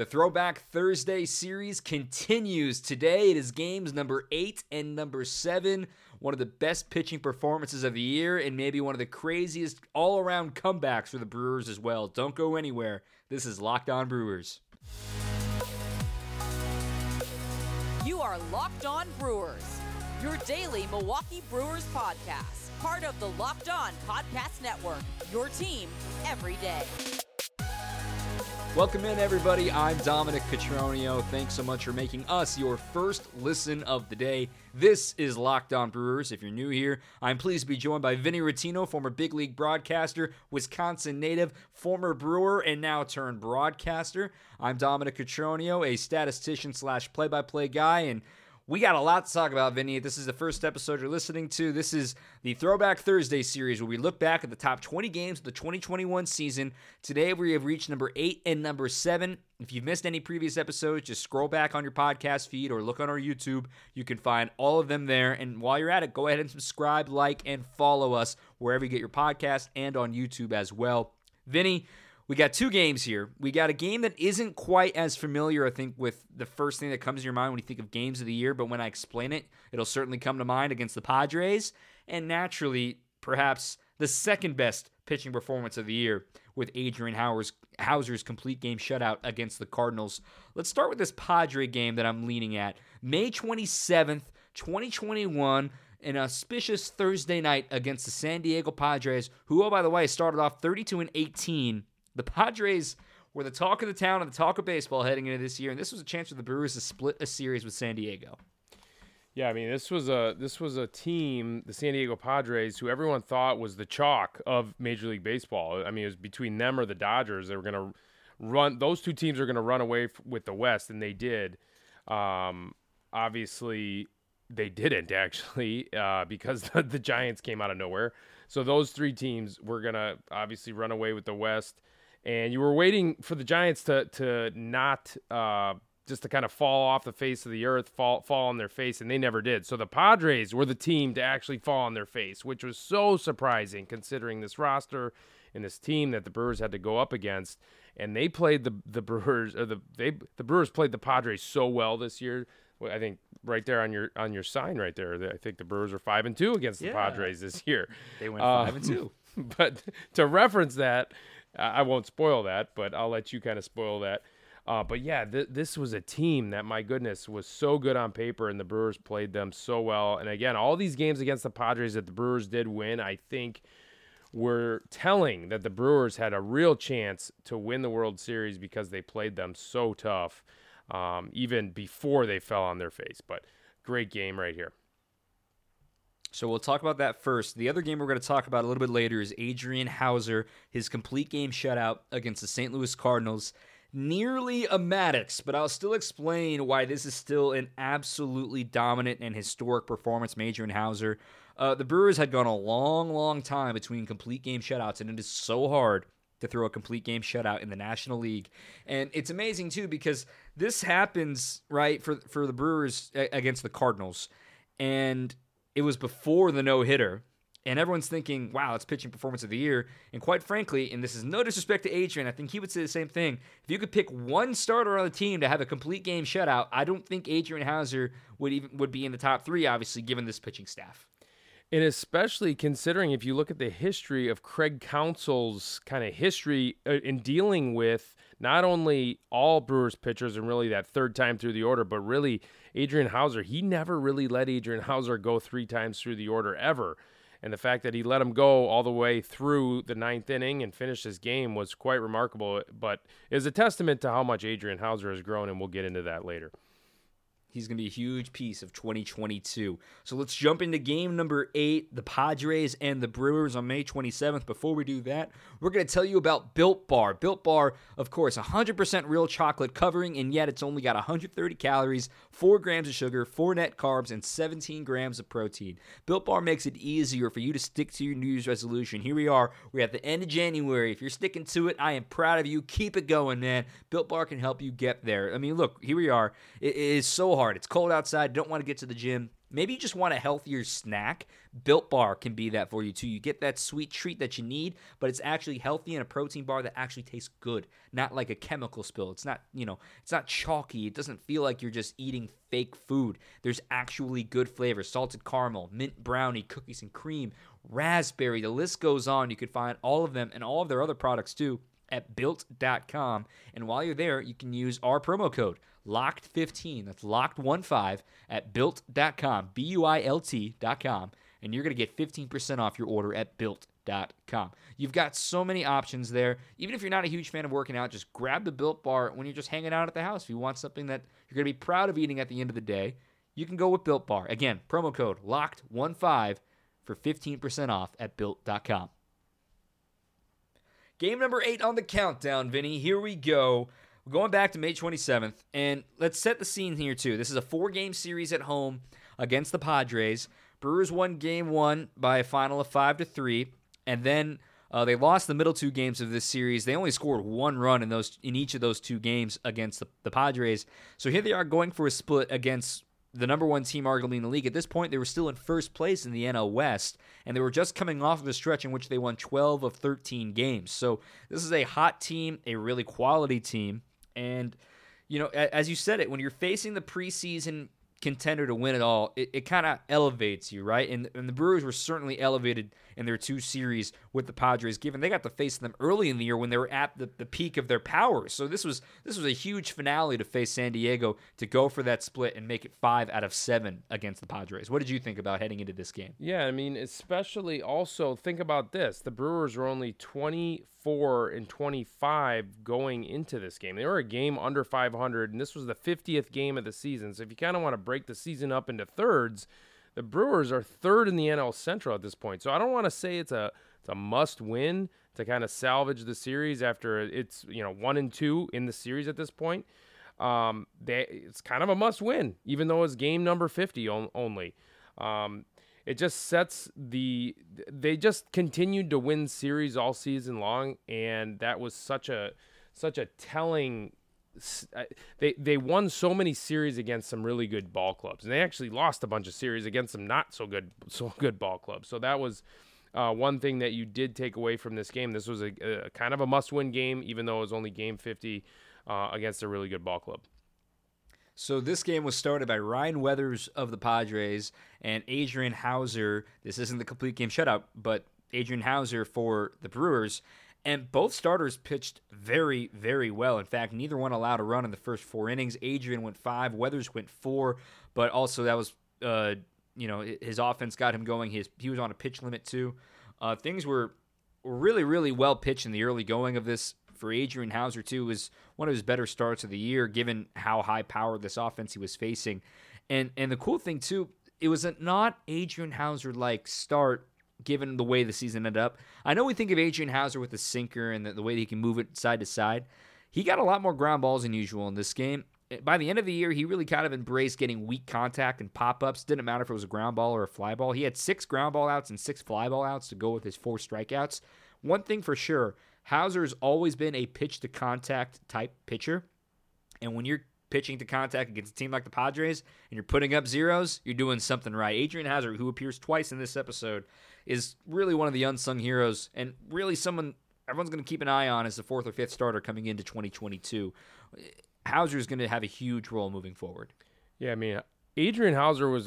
The Throwback Thursday series continues today. It is games number 8 and number 7. One of the best pitching performances of the year and maybe one of the craziest all-around comebacks for the Brewers as well. Don't go anywhere. This is Locked On Brewers. You are Locked On Brewers, your daily Milwaukee Brewers podcast. Part of the Locked On Podcast Network, your team every day. Welcome in, everybody. I'm Dominic Cotroneo. Thanks so much for making us your first listen of the day. This is Locked On Brewers. If you're new here, I'm pleased to be joined by Vinny Rottino, former big league broadcaster, Wisconsin native, former Brewer, and now turned broadcaster. I'm Dominic Cotroneo, a statistician / play-by-play guy, and we got a lot to talk about, Vinny. This is the first episode you're listening to. This is the Throwback Thursday series where we look back at the top 20 games of the 2021 season. Today we have reached number 8 and number 7. If you've missed any previous episodes, just scroll back on your podcast feed or look on our YouTube. You can find all of them there. And while you're at it, go ahead and subscribe, like, and follow us wherever you get your podcast and on YouTube as well. Vinny, we got 2 games here. We got a game that isn't quite as familiar, I think, with the first thing that comes to your mind when you think of games of the year, but when I explain it, it'll certainly come to mind against the Padres, and naturally, perhaps the second best pitching performance of the year with Adrian Houser's complete game shutout against the Cardinals. Let's start with this Padre game that I'm leaning at. May 27th, 2021, an auspicious Thursday night against the San Diego Padres, who, oh, by the way, started off 32-18. The Padres were the talk of the town and the talk of baseball heading into this year, and this was a chance for the Brewers to split a series with San Diego. Yeah, I mean, this was a team, the San Diego Padres, who everyone thought was the chalk of Major League Baseball. I mean, it was between them or the Dodgers. They were going to run; those two teams are going to run away with the West, and they did. Obviously, they didn't actually because the Giants came out of nowhere. So those 3 teams were going to obviously run away with the West. And you were waiting for the Giants to not just to kind of fall off the face of the earth, fall on their face, and they never did. So the Padres were the team to actually fall on their face, which was so surprising considering this roster and this team that the Brewers had to go up against. And they played the Brewers, or the Brewers played the Padres so well this year. I think right there on your sign right there, I think the Brewers are 5-2 against the Padres this year. They went 5-2. But to reference that. I won't spoil that, but I'll let you kind of spoil that. But yeah, this was a team that, my goodness, was so good on paper, and the Brewers played them so well. And again, all these games against the Padres that the Brewers did win, I think, were telling that the Brewers had a real chance to win the World Series because they played them so tough, even before they fell on their face. But great game right here. So we'll talk about that first. The other game we're going to talk about a little bit later is Adrian Houser, his complete game shutout against the St. Louis Cardinals. Nearly a Maddox, but I'll still explain why this is still an absolutely dominant and historic performance from Adrian Houser. The Brewers had gone a long time between complete game shutouts, and it is so hard to throw a complete game shutout in the National League. And it's amazing, too, because this happens, right, for the Brewers against the Cardinals. And it was before the no-hitter, and everyone's thinking, wow, it's pitching performance of the year. And quite frankly, and this is no disrespect to Adrian, I think he would say the same thing. If you could pick one starter on the team to have a complete game shutout, I don't think Adrian Houser would be in the top 3, obviously, given this pitching staff. And especially considering if you look at the history of Craig Counsell's kind of history in dealing with not only all Brewers pitchers and really that third time through the order, but really Adrian Houser. He never really let Adrian Houser go 3 times through the order ever. And the fact that he let him go all the way through the 9th inning and finish his game was quite remarkable, but is a testament to how much Adrian Houser has grown, and we'll get into that later. He's going to be a huge piece of 2022. So let's jump into game number 8, the Padres and the Brewers on May 27th. Before we do that, we're going to tell you about Built Bar. Built Bar, of course, 100% real chocolate covering, and yet it's only got 130 calories, 4 grams of sugar, 4 net carbs, and 17 grams of protein. Built Bar makes it easier for you to stick to your New Year's resolution. Here we are. We're at the end of January. If you're sticking to it, I am proud of you. Keep it going, man. Built Bar can help you get there. I mean, look, here we are. It is so hard. It's cold outside. Don't want to get to the gym. Maybe you just want a healthier snack. Built Bar can be that for you too. You get that sweet treat that you need, but it's actually healthy and a protein bar that actually tastes good, not like a chemical spill. It's not, it's not chalky. It doesn't feel like you're just eating fake food. There's actually good flavors: salted caramel, mint brownie, cookies and cream, raspberry. The list goes on. You can find all of them and all of their other products too at built.com. And while you're there, you can use our promo code LOCKED15. That's LOCKED15 at built.com, BUILT.com. And you're going to get 15% off your order at built.com. You've got so many options there. Even if you're not a huge fan of working out, just grab the Built Bar when you're just hanging out at the house. If you want something that you're going to be proud of eating at the end of the day, you can go with Built Bar. Again, promo code LOCKED15 for 15% off at built.com. Game number 8 on the countdown, Vinny. Here we go. We're going back to May 27th, and let's set the scene here, too. This is a 4-game series at home against the Padres. Brewers won Game 1 by a final of 5-3, and then they lost the middle 2 games of this series. They only scored 1 run in each of those 2 games against the Padres. So here they are going for a split against the number 1 team arguably in the league. At this point, they were still in first place in the NL West, and they were just coming off of a stretch in which they won 12 of 13 games. So this is a hot team, a really quality team. And, as you said it, when you're facing the preseason contender to win it all, it kind of elevates you, right? And the Brewers were certainly elevated in their 2 series with the Padres, given they got to face them early in the year when they were at the peak of their powers. So this was a huge finale to face San Diego, to go for that split and make it 5 out of 7 against the Padres. What did you think about heading into this game? Yeah, I mean, especially also think about this. The Brewers were only 24-25 going into this game. They were a game under 500, and this was the 50th game of the season. So if you kind of want to break the season up into thirds, the Brewers are 3rd in the NL Central at this point. So I don't want to say it's a must-win to kind of salvage the series after it's 1-2 in the series at this point. It's kind of a must-win, even though it's game number 50 only. It just sets they just continued to win series all season long, and that was such a telling. They won so many series against some really good ball clubs, and they actually lost a bunch of series against some not so good ball clubs. So that was one thing that you did take away from this game. This was a kind of a must-win game, even though it was only game 50 against a really good ball club. So this game was started by Ryan Weathers of the Padres and Adrian Houser. This isn't the complete game shutout, but Adrian Houser for the Brewers. And both starters pitched very, very well. In fact, neither one allowed a run in the first 4 innings. Adrian went 5, Weathers went 4, but also that was, his offense got him going. He was on a pitch limit too. Things were really, really well pitched in the early going of this. For Adrian Houser too, was one of his better starts of the year, given how high powered this offense he was facing. And the cool thing too, it was not Adrian Houser like start, given the way the season ended up. I know we think of Adrian Houser with the sinker and the way that he can move it side to side. He got a lot more ground balls than usual in this game. By the end of the year, he really kind of embraced getting weak contact and pop-ups. Didn't matter if it was a ground ball or a fly ball. He had 6 ground ball outs and 6 fly ball outs to go with his 4 strikeouts. One thing for sure, Houser's always been a pitch-to-contact type pitcher. And when you're pitching to contact against a team like the Padres and you're putting up zeros, you're doing something right. Adrian Houser, who appears twice in this episode, is really one of the unsung heroes and really someone everyone's going to keep an eye on as the 4th or 5th starter coming into 2022. Houser is going to have a huge role moving forward. Yeah, I mean, Adrian Houser was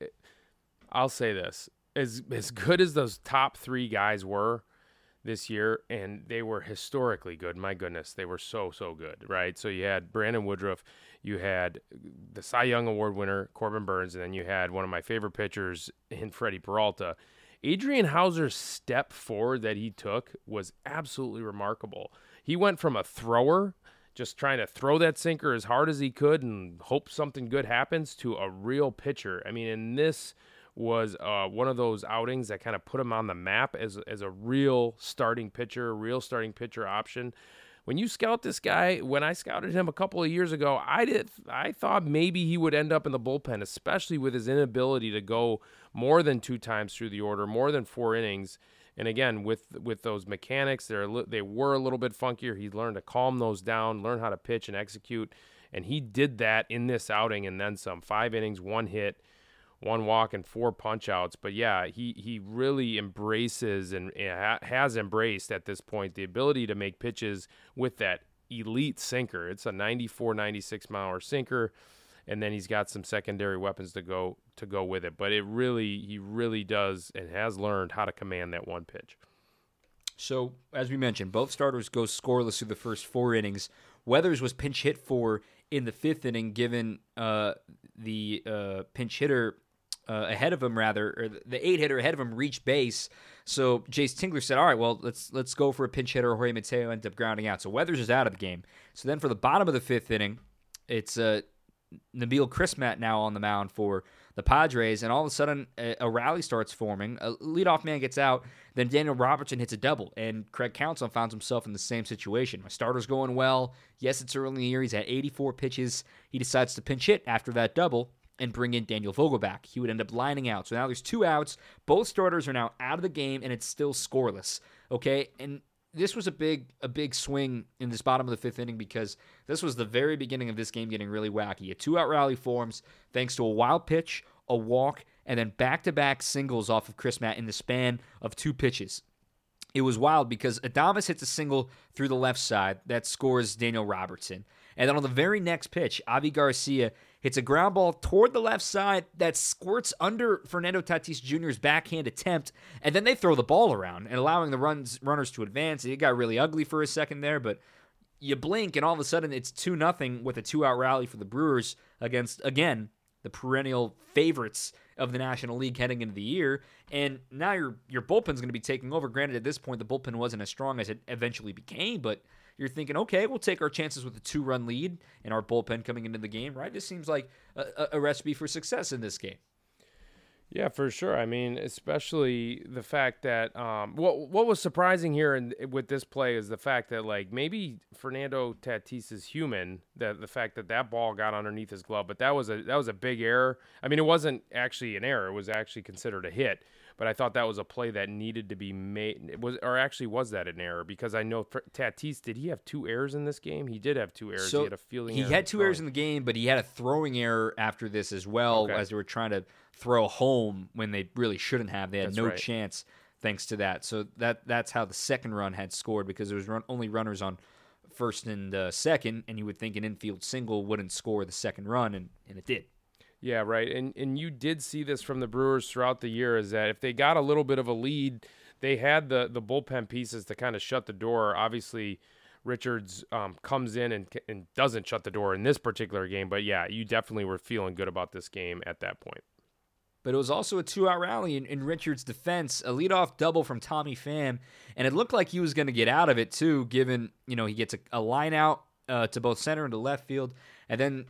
I'll say this, as good as those top 3 guys were this year, and they were historically good. My goodness, they were so good, right? So you had Brandon Woodruff, you had the Cy Young Award winner Corbin Burns, and then you had one of my favorite pitchers in Freddie Peralta. Adrian Houser's step forward that he took was absolutely remarkable. He went from a thrower, just trying to throw that sinker as hard as he could and hope something good happens, to a real pitcher. I mean, and this was one of those outings that kind of put him on the map as a real starting pitcher, option. When you scout this guy, when I scouted him a couple of years ago, I thought maybe he would end up in the bullpen, especially with his inability to go more than 2 times through the order, more than 4 innings. And again, with those mechanics, they were a little bit funkier. He learned to calm those down, learn how to pitch and execute, and he did that in this outing and then some. 5 innings, 1 hit, 1 walk and 4 punch outs. But yeah, he really embraces and has embraced at this point the ability to make pitches with that elite sinker. It's a 94, 96 mile an hour sinker, and then he's got some secondary weapons to go with it. But he really does and has learned how to command that one pitch. So, as we mentioned, both starters go scoreless through the first 4 innings. Weathers was pinch hit for in the 5th inning, given the pinch hitter ahead of him, or the 8 hitter ahead of him reached base. So Jace Tingler said, all right, well, let's go for a pinch hitter. Jorge Mateo ended up grounding out. So Weathers is out of the game. So then for the bottom of the 5th inning, it's Nabil Crismatt now on the mound for the Padres, and all of a sudden a rally starts forming. A leadoff man gets out, then Daniel Robertson hits a double, and Craig Counsell finds himself in the same situation. My starter's going well. Yes, it's early in the year. He's had 84 pitches. He decides to pinch hit after that double and bring in Daniel Vogelbach. He would end up lining out. So now there's 2 outs. Both starters are now out of the game, and it's still scoreless. Okay, and this was a big swing in this bottom of the 5th inning because this was the very beginning of this game getting really wacky. A 2-out rally forms thanks to a wild pitch, a walk, and then back-to-back singles off of Crismatt in the span of 2 pitches. It was wild because Adames hits a single through the left side that scores Daniel Robertson. And then on the very next pitch, Avi Garcia hits a ground ball toward the left side that squirts under Fernando Tatis Jr.'s backhand attempt, and then they throw the ball around and allowing the runners to advance. It got really ugly for a second there, but you blink and all of a sudden it's 2-0 with a 2-out rally for the Brewers against, again, the perennial favorites of the National League heading into the year. And now your bullpen's going to be taking over. Granted, at this point, the bullpen wasn't as strong as it eventually became, but you're thinking, okay, we'll take our chances with a 2-run lead in our bullpen coming into the game, right? This seems like a recipe for success in this game. Yeah, for sure. I mean, especially the fact that what was surprising here with this play is the fact that, like, maybe Fernando Tatis is human. The fact that ball got underneath his glove, but that was a big error. I mean, it wasn't actually an error; it was actually considered a hit. But I thought that was a play that needed to be made. Was that an error? Because I know Tatis, did he have 2 errors in this game? He did have 2 errors. So he had a fielding error. He had 2 errors in the game, but he had a throwing error after this as well, as they were trying to throw home when they really shouldn't have. They had no chance thanks to that. So that's how the second run had scored, because there was only runners on first and second, and you would think an infield single wouldn't score the second run, and it did. Yeah, right. And you did see this from the Brewers throughout the year, is that if they got a little bit of a lead, they had the bullpen pieces to kind of shut the door. Obviously, Richards comes in and doesn't shut the door in this particular game. But, yeah, you definitely were feeling good about this game at that point. But it was also a 2-out rally in Richards' defense, a leadoff double from Tommy Pham, and it looked like he was going to get out of it too, given, he gets a line out to both center and to left field, and then,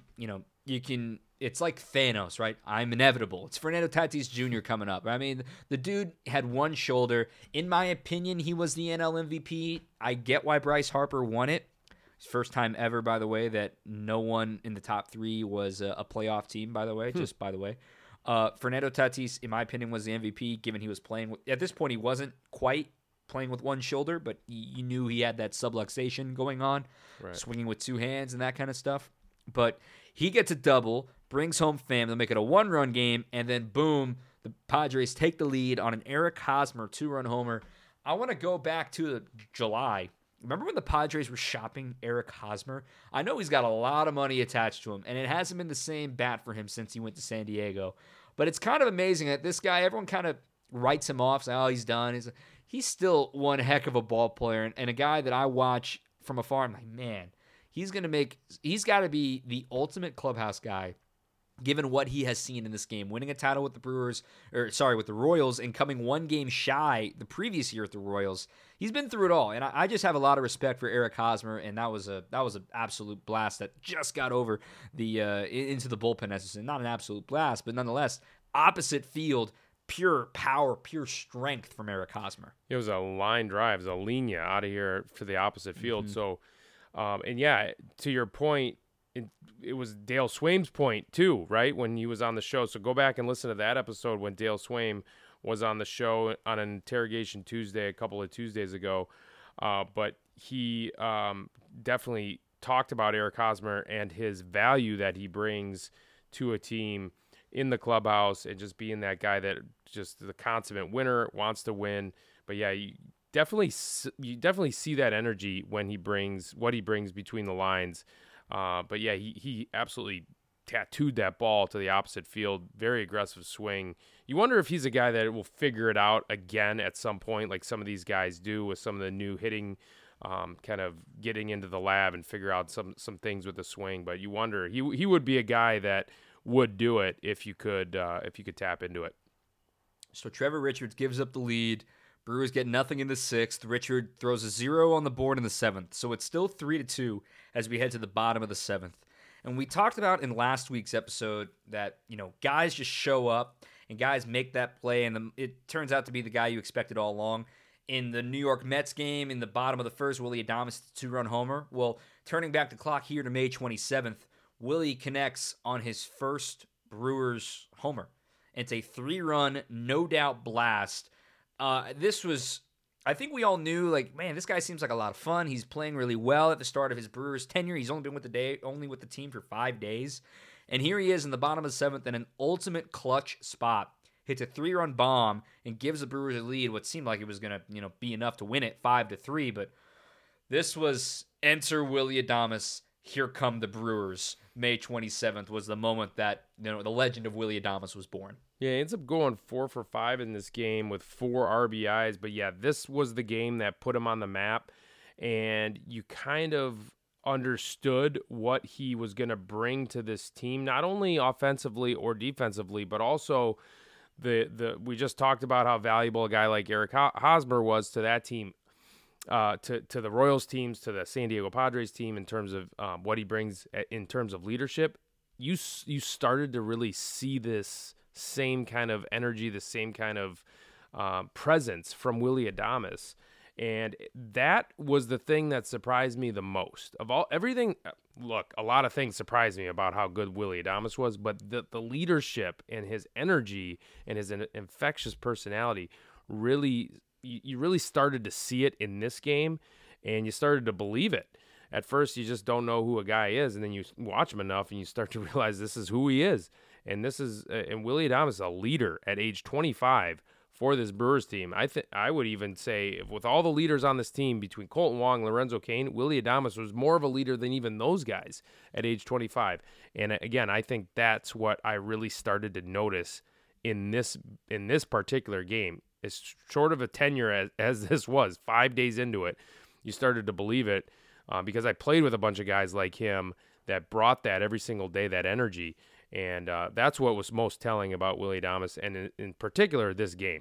it's like Thanos, right? I'm inevitable. It's Fernando Tatis Jr. coming up. I mean, the dude had one shoulder. In my opinion, he was the NL MVP. I get why Bryce Harper won it. It's first time ever, by the way, that no one in the top 3 was a playoff team, by the way, just by the way. Fernando Tatis, in my opinion, was the MVP, given he was playing. At this point, he wasn't quite playing with one shoulder, but you knew he had that subluxation going on, swinging with 2 hands and that kind of stuff. But he gets a double, brings home Pham. They'll make it a 1-run game, and then boom, the Padres take the lead on an Eric Hosmer 2-run homer. I want to go back to July. Remember when the Padres were shopping Eric Hosmer? I know he's got a lot of money attached to him, and it hasn't been the same bat for him since he went to San Diego. But it's kind of amazing that this guy, everyone kind of writes him off, saying, oh, he's done. He's still one heck of a ball player, and a guy that I watch from afar. I'm like, man, he's got to be the ultimate clubhouse guy, given what he has seen in this game, winning a title with with the Royals, and coming 1 game shy the previous year at the Royals. He's been through it all, and I just have a lot of respect for Eric Hosmer, and that was an absolute blast that just got over the into the bullpen. As I said, not an absolute blast, but nonetheless, opposite field, pure power, pure strength from Eric Hosmer. It was a line drive, it was a linea out of here for the opposite field. Mm-hmm. So, and yeah, to your point, it was Dale Swaim's point too, right? When he was on the show. So go back and listen to that episode when Dale Swaim was on the show on an Interrogation Tuesday a couple of Tuesdays ago. But he definitely talked about Eric Hosmer and his value that he brings to a team in the clubhouse and just being that guy that just the consummate winner, wants to win. But yeah, you definitely see that energy when he brings between the lines. But yeah, he absolutely tattooed that ball to the opposite field. Very aggressive swing. You wonder if he's a guy that will figure it out again at some point, like some of these guys do with some of the new hitting, kind of getting into the lab and figure out some things with the swing. But you wonder, he would be a guy that would do it if you could tap into it. So Trevor Richards gives up the lead. Brewers get nothing in the 6th. Richard throws a 0 on the board in the 7th. So it's still 3-2 as we head to the bottom of the 7th. And we talked about in last week's episode that, guys just show up and guys make that play, and it turns out to be the guy you expected all along. In the New York Mets game, in the bottom of the 1st, Willy Adames, 2-run homer. Well, turning back the clock here to May 27th, Willie connects on his first Brewers homer. It's a 3-run, no-doubt blast. This was, I think we all knew, man, this guy seems like a lot of fun. He's playing really well at the start of his Brewers tenure. He's only been with the team for 5 days. And here he is in the bottom of the 7th in an ultimate clutch spot. Hits a 3-run bomb and gives the Brewers a lead. What seemed like it was going to, be enough to win it 5-3. But this was enter Willy Adames. Here come the Brewers. May 27th was the moment that, the legend of Willy Adames was born. Yeah, he ends up going 4 for 5 in this game with 4 RBIs. But yeah, this was the game that put him on the map. And you kind of understood what he was going to bring to this team, not only offensively or defensively, but also we just talked about how valuable a guy like Eric Hosmer was to that team, to the Royals teams, to the San Diego Padres team in terms of what he brings in terms of leadership. You started to really see this same kind of energy, the same kind of presence from Willy Adames. And that was the thing that surprised me the most of everything. Look, a lot of things surprised me about how good Willy Adames was, but the leadership and his energy and his infectious personality you really started to see it in this game, and you started to believe it. At first, you just don't know who a guy is, and then you watch him enough, and you start to realize this is who he is. And Willy Adames is a leader at age 25 for this Brewers team. I would even say, with all the leaders on this team between Colton Wong, Lorenzo Cain, Willy Adames was more of a leader than even those guys at age 25. And again, I think that's what I really started to notice in this particular game. As short of a tenure as this was, 5 days into it, you started to believe it because I played with a bunch of guys like him that brought that every single day, that energy. And that's what was most telling about Willy Adames, and in particular, this game.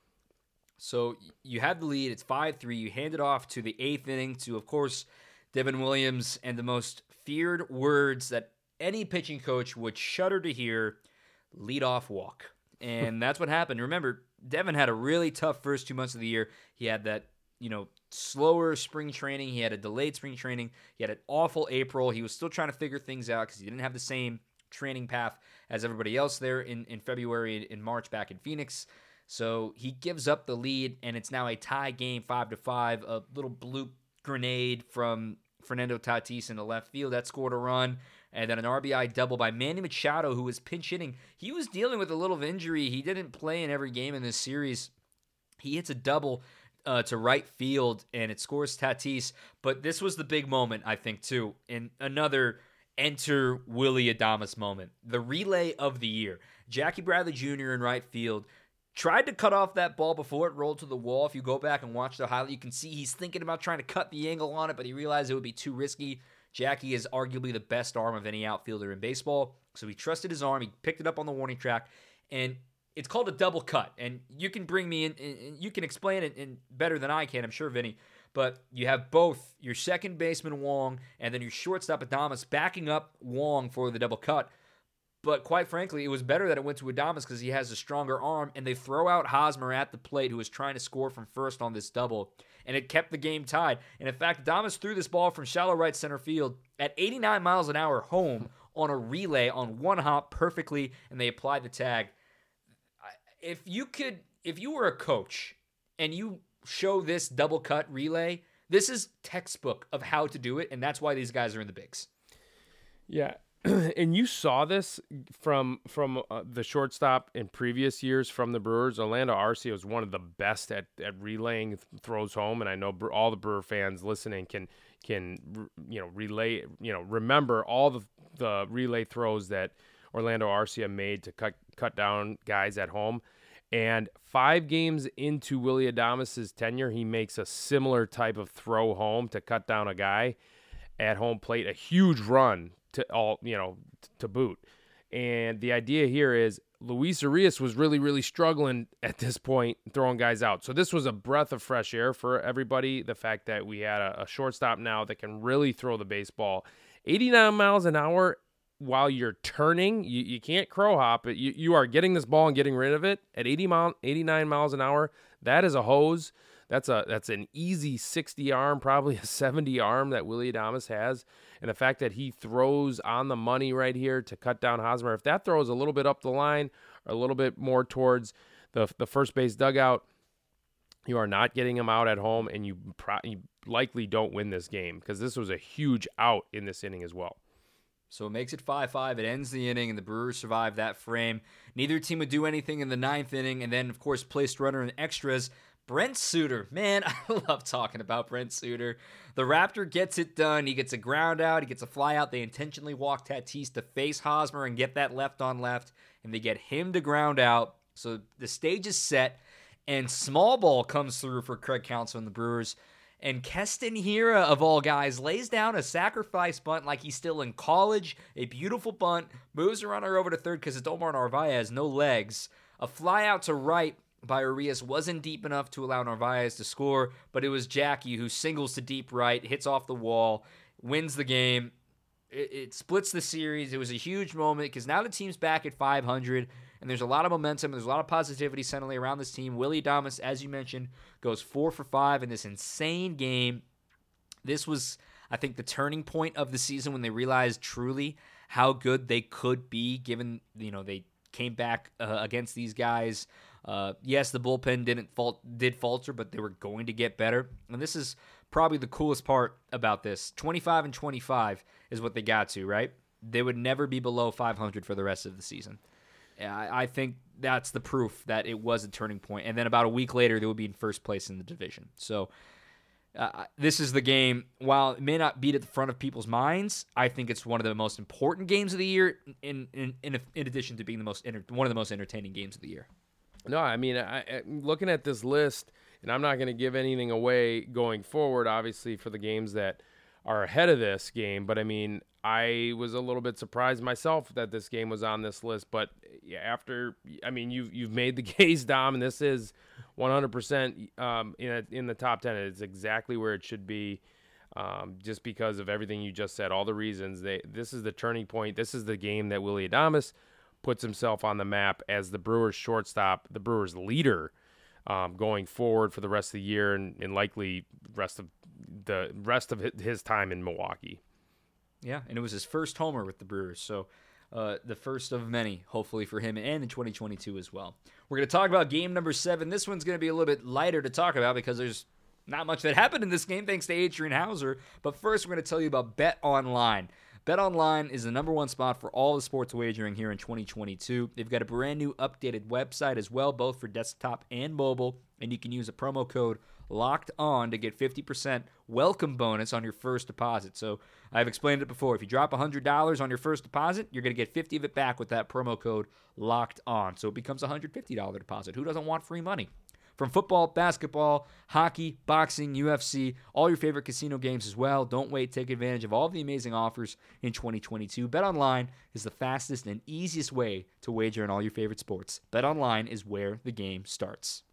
So you have the lead. It's 5-3. You hand it off to the 8th inning to, of course, Devin Williams, and the most feared words that any pitching coach would shudder to hear, leadoff walk. And that's what happened. Remember, Devin had a really tough first 2 months of the year. He had that, slower spring training. He had a delayed spring training. He had an awful April. He was still trying to figure things out because he didn't have the same training path as everybody else there in February and March back in Phoenix. So he gives up the lead, and it's now a tie game, 5-5. A little bloop grenade from Fernando Tatis in the left field that scored a run, and then an RBI double by Manny Machado, who was pinch hitting. He was dealing with a little injury. He didn't play in every game in this series. He hits a double to right field, and it scores Tatis. But this was the big moment, I think, too, in another enter Willy Adames moment. The relay of the year. Jackie Bradley Jr. in right field tried to cut off that ball before it rolled to the wall. If you go back and watch the highlight, you can see he's thinking about trying to cut the angle on it, but he realized it would be too risky. Jackie is arguably the best arm of any outfielder in baseball, so he trusted his arm. He picked it up on the warning track, and it's called a double cut. And you can bring me in, and you can explain it in better than I can, I'm sure, Vinny. But you have both your second baseman, Wong, and then your shortstop, Adames, backing up Wong for the double cut. But quite frankly, it was better that it went to Adames because he has a stronger arm, and they throw out Hosmer at the plate, who was trying to score from first on this double, and it kept the game tied. And in fact, Adames threw this ball from shallow right center field at 89 miles an hour home on a relay on one hop perfectly, and they applied the tag. If you were a coach and you show this double cut relay, this is textbook of how to do it, and that's why these guys are in the bigs. Yeah. and you saw this from the shortstop in previous years from the Brewers. Orlando Arcia is one of the best at relaying throws home, and I know all the Brewer fans listening can remember all the relay throws that Orlando Arcia made to cut down guys at home. And 5 games into Willy Adames' tenure, he makes a similar type of throw home to cut down a guy at home plate, a huge run to boot. And the idea here is Luis Urias was really, really struggling at this point throwing guys out. So this was a breath of fresh air for everybody. The fact that we had a shortstop now that can really throw the baseball 89 miles an hour while you're turning. You can't crow hop it. You are getting this ball and getting rid of it at 89 miles an hour. That is a hose. That's an easy 60 arm, probably a 70 arm that Willy Adames has. And the fact that he throws on the money right here to cut down Hosmer, if that throws a little bit up the line or a little bit more towards the first base dugout, you are not getting him out at home, and you likely don't win this game because this was a huge out in this inning as well. So it makes it 5-5. It ends the inning, and the Brewers survive that frame. Neither team would do anything in the 9th inning, and then, of course, placed runner in extras. Brent Suter, man, I love talking about Brent Suter. The Raptor gets it done. He gets a ground out. He gets a fly out. They intentionally walk Tatis to face Hosmer and get that left on left, and they get him to ground out. So the stage is set, and small ball comes through for Craig Counsell and the Brewers. And Keston Hiura, of all guys, lays down a sacrifice bunt like he's still in college. A beautiful bunt. Moves the runner over to third because it's Omar Narvaez, no legs. A fly out to right by Urias wasn't deep enough to allow Narvaez to score, but it was Jackie who singles to deep right, hits off the wall, wins the game. It splits the series. It was a huge moment because now the team's back at 500, and there's a lot of momentum. There's a lot of positivity suddenly around this team. Willy Adames, as you mentioned, goes 4 for 5 in this insane game. This was, I think, the turning point of the season when they realized truly how good they could be, given they came back against these guys. Yes, the bullpen did falter, but they were going to get better. And this is probably the coolest part about this. 25 and 25 is what they got to, right? They would never be below 500 for the rest of the season. I think that's the proof that it was a turning point. And then about a week later, they would be in first place in the division. So this is the game. While it may not be at the front of people's minds, I think it's one of the most important games of the year. In addition to being one of the most entertaining games of the year. No, I mean, looking at this list, and I'm not going to give anything away going forward, obviously, for the games that are ahead of this game. But, I mean, I was a little bit surprised myself that this game was on this list. But you've made the case, Dom, and this is 100% in the top 10. It's exactly where it should be, just because of everything you just said, all the reasons. This is the turning point. This is the game that Willy Adames puts himself on the map as the Brewers shortstop, the Brewers leader, going forward for the rest of the year and likely the rest of his time in Milwaukee. Yeah, and it was his first homer with the Brewers, so the first of many, hopefully, for him and in 2022 as well. We're going to talk about game number 7. This one's going to be a little bit lighter to talk about because there's not much that happened in this game thanks to Adrian Hauser. But first, we're going to tell you about BetOnline. BetOnline is the number one spot for all the sports wagering here in 2022. They've got a brand new updated website as well, both for desktop and mobile, and you can use a promo code LOCKEDON to get 50% welcome bonus on your first deposit. So I've explained it before. If you drop $100 on your first deposit, you're going to get 50 of it back with that promo code LOCKEDON. So it becomes a $150 deposit. Who doesn't want free money? From football, basketball, hockey, boxing, UFC, all your favorite casino games as well. Don't wait. Take advantage of all the amazing offers in 2022. BetOnline is the fastest and easiest way to wager on all your favorite sports. BetOnline is where the game starts.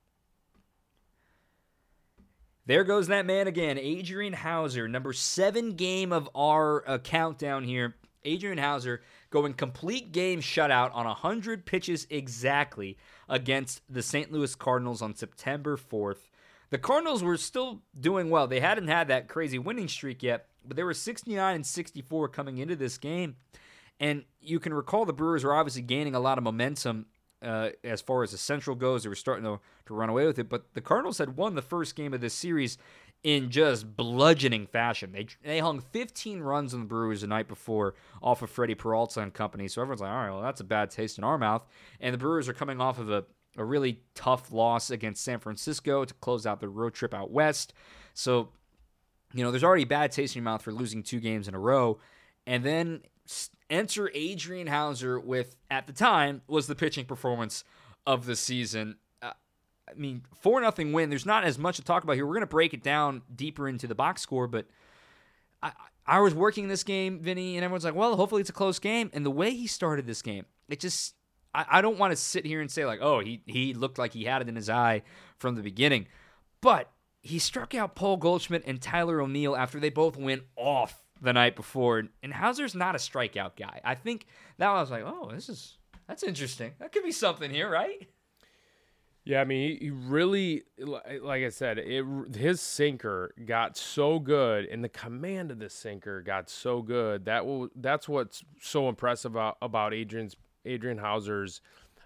There goes that man again, Adrian Hauser, number 7 game of our countdown here. Adrian Hauser going complete game shutout on 100 pitches exactly against the St. Louis Cardinals on September 4th. The Cardinals were still doing well. They hadn't had that crazy winning streak yet, but they were 69 and 64 coming into this game. And you can recall the Brewers were obviously gaining a lot of momentum as far as the Central goes. They were starting to run away with it, but the Cardinals had won the first game of this series in just bludgeoning fashion. They hung 15 runs on the Brewers the night before off of Freddie Peralta and company. So everyone's like, all right, well, that's a bad taste in our mouth. And the Brewers are coming off of a really tough loss against San Francisco to close out the road trip out west. So, there's already bad taste in your mouth for losing 2 games in a row. And then enter Adrian Houser with, at the time, was the pitching performance of the season. 4-0 win. There's not as much to talk about here. We're going to break it down deeper into the box score, but I was working this game, Vinny, and everyone's like, well, hopefully it's a close game. And the way he started this game, it just, I don't want to sit here and say like, oh, he looked like he had it in his eye from the beginning. But he struck out Paul Goldschmidt and Tyler O'Neill after they both went off the night before. And Hauser's not a strikeout guy. I think that I was like, oh, that's interesting. That could be something here, right? Yeah, he really, like I said, his sinker got so good, and the command of the sinker got so good. That's what's so impressive about Adrian Hauser's,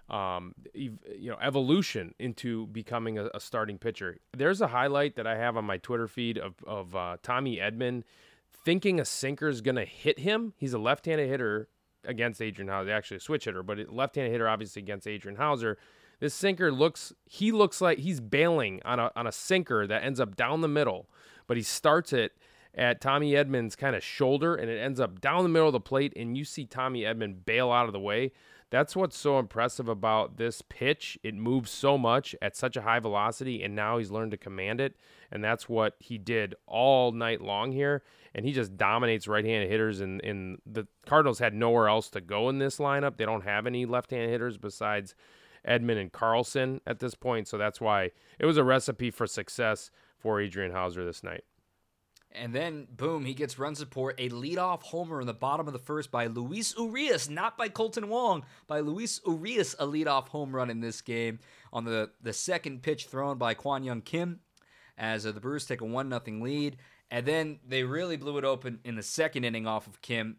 evolution into becoming a starting pitcher. There's a highlight that I have on my Twitter feed of Tommy Edman thinking a sinker is going to hit him. He's a left-handed hitter against Adrian Hauser, actually a switch hitter, but a left-handed hitter obviously against Adrian Hauser. This sinker looks like he's bailing on a sinker that ends up down the middle, but he starts it at Tommy Edman's kind of shoulder, and it ends up down the middle of the plate, and you see Tommy Edman bail out of the way. That's what's so impressive about this pitch. It moves so much at such a high velocity, and now he's learned to command it, and that's what he did all night long here, and he just dominates right-handed hitters, and the Cardinals had nowhere else to go in this lineup. They don't have any left-handed hitters besides Edman and Carlson at this point, so that's why it was a recipe for success for Adrian Hauser this night. And then, boom, he gets run support, a leadoff homer in the bottom of the first by Luis Urias, not by Colton Wong, by Luis Urias, a leadoff home run in this game on the second pitch thrown by Kwon Young Kim as the Brewers take a 1-0 lead. And then they really blew it open in the second inning off of Kim.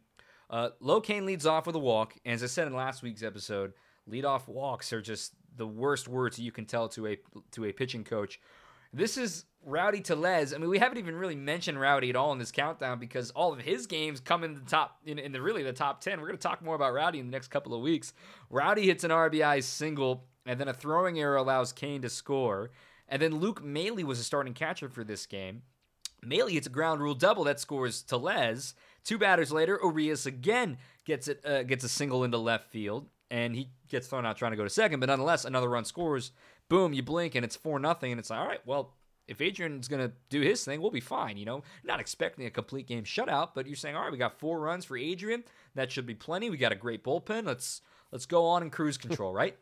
Lo Cain leads off with a walk, and as I said in last week's episode, leadoff walks are just the worst words you can tell to a pitching coach. This is Rowdy Tellez. We haven't even really mentioned Rowdy at all in this countdown because all of his games come in the top in the top 10. We're going to talk more about Rowdy in the next couple of weeks. Rowdy hits an RBI single, and then a throwing error allows Cain to score. And then Luke Maile was a starting catcher for this game. Maile hits a ground rule double that scores Tellez. 2 batters later, Urias again gets a single into left field. And he gets thrown out trying to go to second, but nonetheless, another run scores. Boom, you blink, and it's 4-0, and it's like, all right, well, if Adrian's going to do his thing, we'll be fine, Not expecting a complete game shutout, but you're saying, all right, we got 4 runs for Adrian. That should be plenty. We got a great bullpen. Let's go on in cruise control, right?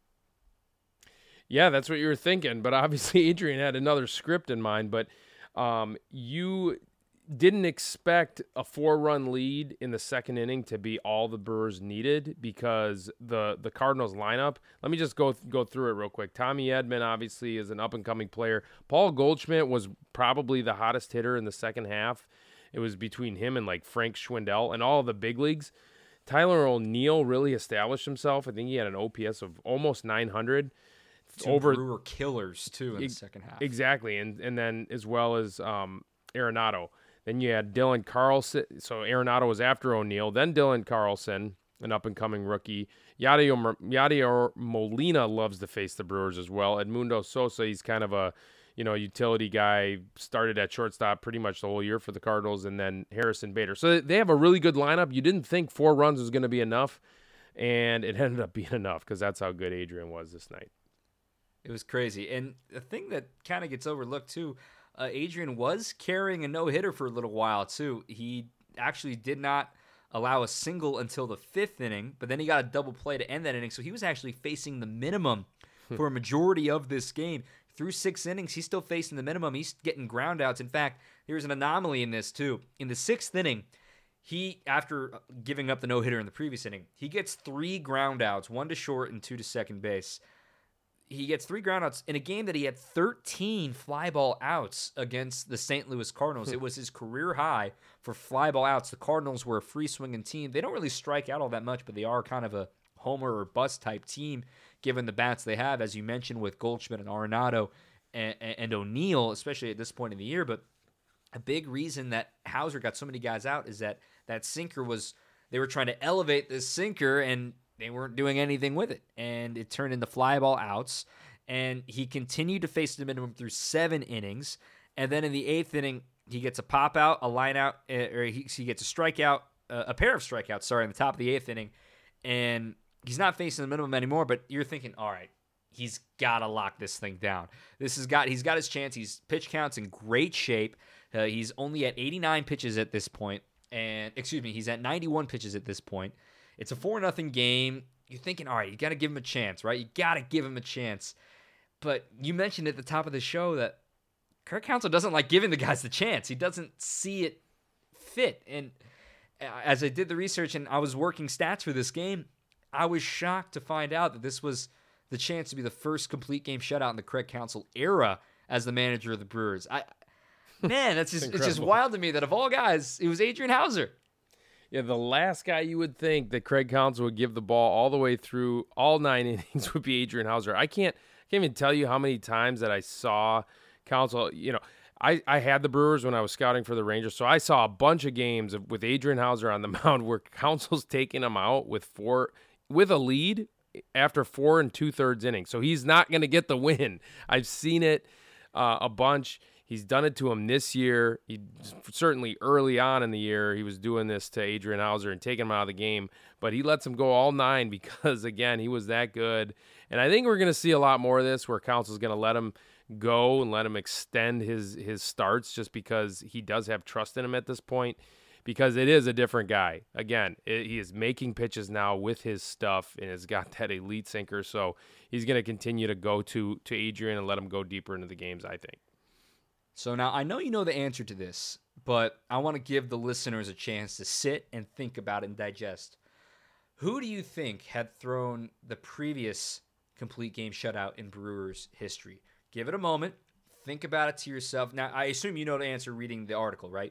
Yeah, that's what you were thinking, but obviously Adrian had another script in mind, but you didn't expect a 4-run lead in the second inning to be all the Brewers needed because the Cardinals lineup, let me just go through it real quick. Tommy Edman obviously is an up-and-coming player. Paul Goldschmidt was probably the hottest hitter in the second half. It was between him and like Frank Schwindel and all of the big leagues. Tyler O'Neill really established himself. I think he had an OPS of almost 900. Two Brewer killers, too, in the second half. Exactly, and then as well as Arenado. Then you had Dylan Carlson. So Arenado was after O'Neill. Then Dylan Carlson, an up-and-coming rookie. Yadier Molina loves to face the Brewers as well. Edmundo Sosa, he's kind of a utility guy. Started at shortstop pretty much the whole year for the Cardinals. And then Harrison Bader. So they have a really good lineup. You didn't think 4 runs was going to be enough. And it ended up being enough because that's how good Adrian was this night. It was crazy. And the thing that kind of gets overlooked, too, Adrian was carrying a no-hitter for a little while, too. He actually did not allow a single until the 5th inning, but then he got a double play to end that inning, so he was actually facing the minimum for a majority of this game. Through 6 innings, he's still facing the minimum. He's getting ground outs. In fact, there's an anomaly in this, too. In the 6th inning, he, after giving up the no-hitter in the previous inning, he gets 3 ground outs, 1 to short and 2 to second base. He gets 3 groundouts in a game that he had 13 fly ball outs against the St. Louis Cardinals. It was his career high for fly ball outs. The Cardinals were a free-swinging team. They don't really strike out all that much, but they are kind of a homer or bust type team given the bats they have, as you mentioned, with Goldschmidt and Arenado and O'Neill, especially at this point in the year. But a big reason that Hauser got so many guys out is that sinker they were trying to elevate this sinker and they weren't doing anything with it. And it turned into fly ball outs. And he continued to face the minimum through 7 innings. And then in the 8th inning, he gets a pop out, a line out, or he gets a strikeout, a pair of strikeouts, in the top of the 8th inning. And he's not facing the minimum anymore, but you're thinking, all right, he's got to lock this thing down. He's got his chance. He's pitch counts in great shape. He's only at 89 pitches at this point. He's at 91 pitches at this point. It's a 4-0 game. You're thinking, all right, you got to give him a chance, right? You got to give him a chance. But you mentioned at the top of the show that Craig Counsell doesn't like giving the guys the chance. He doesn't see it fit. And as I did the research and I was working stats for this game, I was shocked to find out that this was the chance to be the first complete game shutout in the Craig Counsell era as the manager of the Brewers. It's just wild to me that of all guys, it was Adrian Hauser. Yeah, the last guy you would think that Craig Counsell would give the ball all the way through all 9 innings would be Adrian Hauser. I can't even tell you how many times that I saw Counsell. I had the Brewers when I was scouting for the Rangers, so I saw a bunch of games with Adrian Hauser on the mound where Counsell's taking him out with a lead after 4 2/3 innings. So he's not going to get the win. I've seen it a bunch. He's done it to him this year. He certainly early on in the year, he was doing this to Adrian Hauser and taking him out of the game. But he lets him go all 9 because, again, he was that good. And I think we're going to see a lot more of this where Counsell's going to let him go and let him extend his starts just because he does have trust in him at this point, because it is a different guy. Again, he is making pitches now with his stuff and has got that elite sinker. So he's going to continue to go to Adrian and let him go deeper into the games, I think. So now I know you know the answer to this, but I want to give the listeners a chance to sit and think about it and digest. Who do you think had thrown the previous complete game shutout in Brewers history? Give it a moment. Think about it to yourself. Now, I assume you know the answer reading the article, right?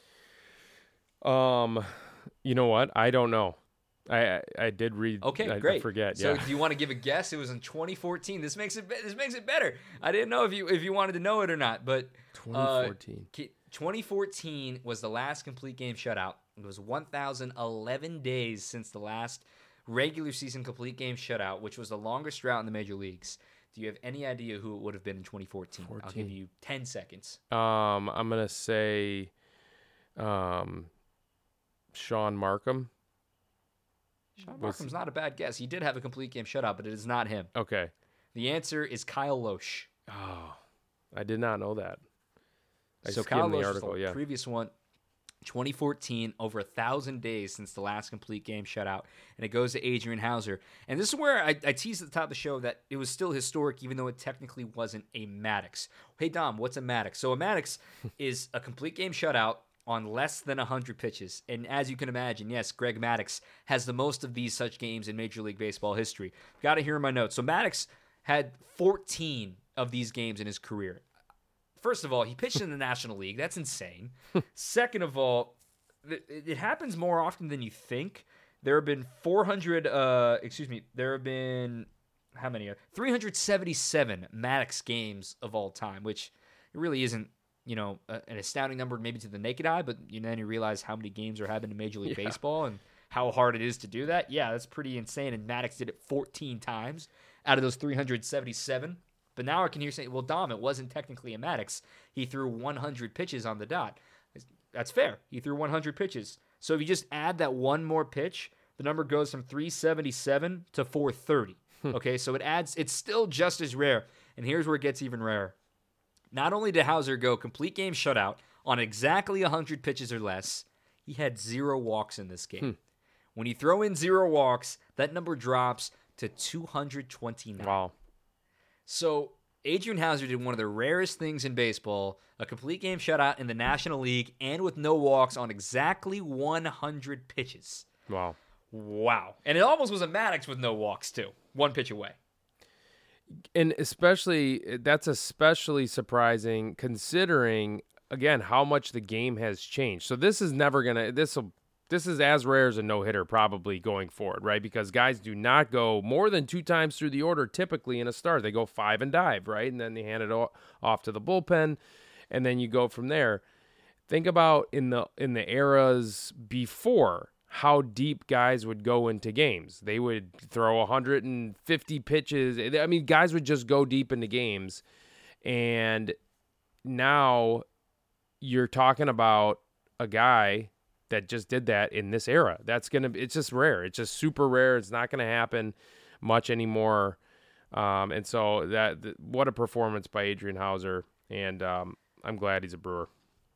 You know what? I don't know. I did read. Okay, great. I forget. So, yeah. do you want to give a guess? It was in 2014. This makes it better. I didn't know if you wanted to know it or not, but 2014. 2014 was the last complete game shutout. It was 1,011 days since the last regular season complete game shutout, which was the longest drought in the major leagues. Do you have any idea who it would have been in 2014? I'll give you 10 seconds. I'm gonna say, Sean Markham. Sean Markham's not a bad guess. He did have a complete game shutout, but it is not him. Okay. The answer is Kyle Loesch. Oh, I did not know that. So Kyle Loesch was the previous one, 2014, over 1,000 days since the last complete game shutout, and it goes to Adrian Hauser. And this is where I teased at the top of the show that it was still historic, even though it technically wasn't a Maddux. Hey, Dom, what's a Maddux? So a Maddux is a complete game shutout on less than 100 pitches. And as you can imagine, yes, Greg Maddux has the most of these such games in Major League Baseball history. Got to hear my notes. So Maddux had 14 of these games in his career. First of all, he pitched in the National League. That's insane. Second of all, it happens more often than you think. There have been 377 Maddux games of all time, which it really isn't, an astounding number maybe to the naked eye, but then you realize how many games are happening in Major League Baseball and how hard it is to do that. Yeah, that's pretty insane. And Maddux did it 14 times out of those 377. But now I can hear you saying, well, Dom, it wasn't technically a Maddux. He threw 100 pitches on the dot. That's fair. He threw 100 pitches. So if you just add that one more pitch, the number goes from 377 to 430. Okay, so it's still just as rare. And here's where it gets even rarer. Not only did Hauser go complete game shutout on exactly 100 pitches or less, he had 0 walks in this game. When you throw in 0 walks, that number drops to 229. Wow. So Adrian Hauser did one of the rarest things in baseball, a complete game shutout in the National League and with no walks on exactly 100 pitches. Wow. And it almost was a Maddux with no walks, too. 1 pitch away. And that's especially surprising considering, again, how much the game has changed. So this is as rare as a no-hitter probably going forward, right? Because guys do not go more than 2 times through the order typically in a start. They go 5 and dive, right? And then they hand it off to the bullpen, and then you go from there. think about in the eras before how deep guys would go into games. They would throw 150 pitches. I mean, guys would just go deep into games. And now you're talking about a guy that just did that in this era. It's just rare. It's just super rare. It's not going to happen much anymore. And so what a performance by Adrian Hauser. And I'm glad he's a Brewer.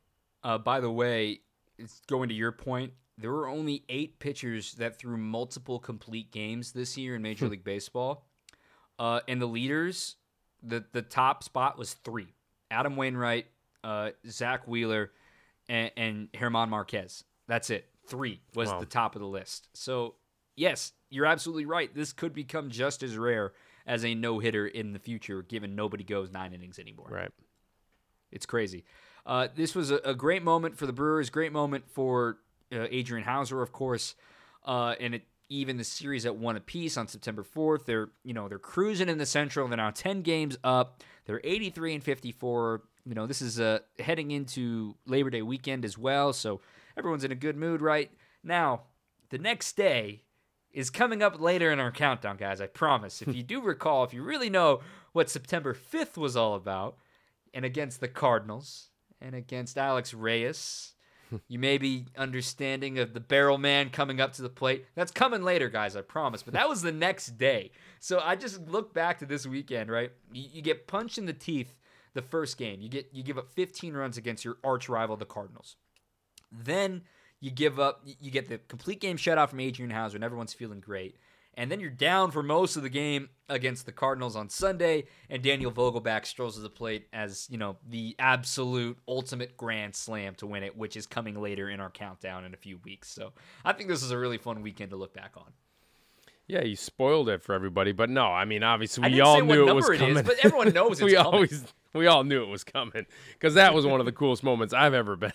By the way, it's going to your point. There were only 8 pitchers that threw multiple complete games this year in Major League Baseball. And the leaders, the top spot was 3. Adam Wainwright, Zach Wheeler, and German Marquez. That's it. 3 was the top of the list. So, yes, you're absolutely right. This could become just as rare as a no-hitter in the future, given nobody goes 9 innings anymore. Right. It's crazy. This was a great moment for the Brewers, great moment for Adrian Hauser, of course, and even the series at 1 apiece on September 4th. They're cruising in the Central. They're now 10 games up. They're 83-54. This is heading into Labor Day weekend as well, so everyone's in a good mood right now. The next day is coming up later in our countdown, guys. I promise. If you do recall, if you really know what September 5th was all about, and against the Cardinals and against Alex Reyes, you may be understanding of the barrel man coming up to the plate. That's coming later, guys, I promise. But that was the next day. So I just look back to this weekend, right? You get punched in the teeth the first game. You give up 15 runs against your arch rival, the Cardinals. Then you get the complete game shutout from Adrian Hauser, and everyone's feeling great. And then you're down for most of the game against the Cardinals on Sunday, and Daniel Vogelbach strolls to the plate as, the absolute ultimate grand slam to win it, which is coming later in our countdown in a few weeks. So I think this is a really fun weekend to look back on. Yeah, you spoiled it for everybody, but no, I mean, obviously we all knew it was coming. But everyone knows it's coming. We all knew it was coming because that was one of the coolest moments I've ever been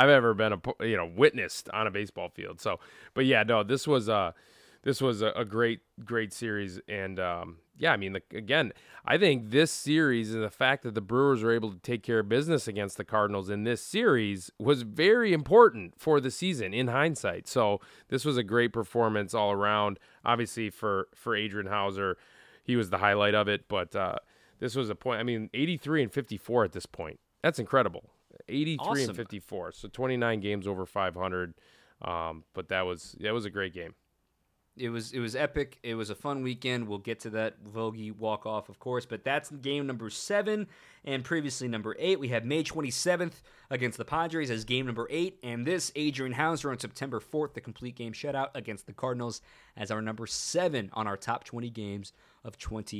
witnessed on a baseball field. So, but yeah, no, this was a great series. And, again, I think this series and the fact that the Brewers were able to take care of business against the Cardinals in this series was very important for the season in hindsight. So this was a great performance all around. Obviously for Adrian Hauser, he was the highlight of it, but this was a point. I mean, 83-54 at this point. That's incredible. 83-54. So 29 games over 500. But that was a great game. It was epic. It was a fun weekend. We'll get to that Vogie walk-off, of course, but that's game number 7, and previously number 8. We have May 27th against the Padres as game number 8, and this Adrian Hauser on September 4th, the complete game shutout against the Cardinals as our number 7 on our top 20 games of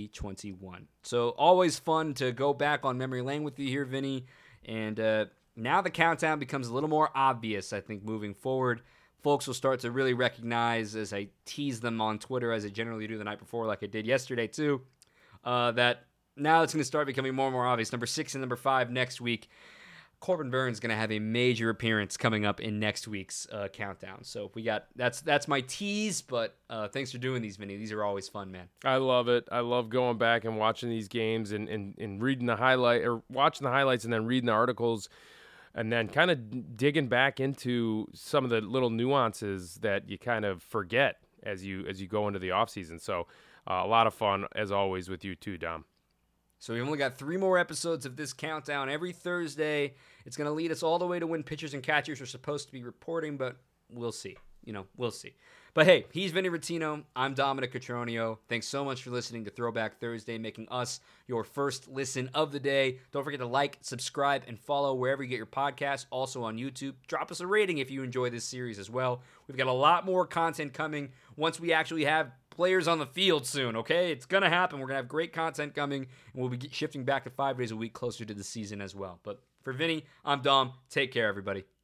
2021. So always fun to go back on memory lane with you here, Vinny, and now the countdown becomes a little more obvious, I think, moving forward. Folks will start to really recognize, as I tease them on Twitter, as I generally do the night before, like I did yesterday too, that now it's going to start becoming more and more obvious. Number 6 and number 5 next week. Corbin Burnes is going to have a major appearance coming up in next week's countdown. So that's my tease, but thanks for doing these, Vinny. These are always fun, man. I love it. I love going back and watching these games and reading the highlight or watching the highlights and then reading the articles. And then kind of digging back into some of the little nuances that you kind of forget as you go into the offseason. So a lot of fun, as always, with you too, Dom. So we've only got 3 more episodes of this countdown every Thursday. It's going to lead us all the way to when pitchers and catchers are supposed to be reporting, but we'll see. We'll see. But hey, he's Vinny Rottino. I'm Dominic Cotroneo. Thanks so much for listening to Throwback Thursday, making us your first listen of the day. Don't forget to like, subscribe, and follow wherever you get your podcasts. Also on YouTube. Drop us a rating if you enjoy this series as well. We've got a lot more content coming once we actually have players on the field soon, okay? It's going to happen. We're going to have great content coming, and we'll be shifting back to 5 days a week closer to the season as well. But for Vinny, I'm Dom. Take care, everybody.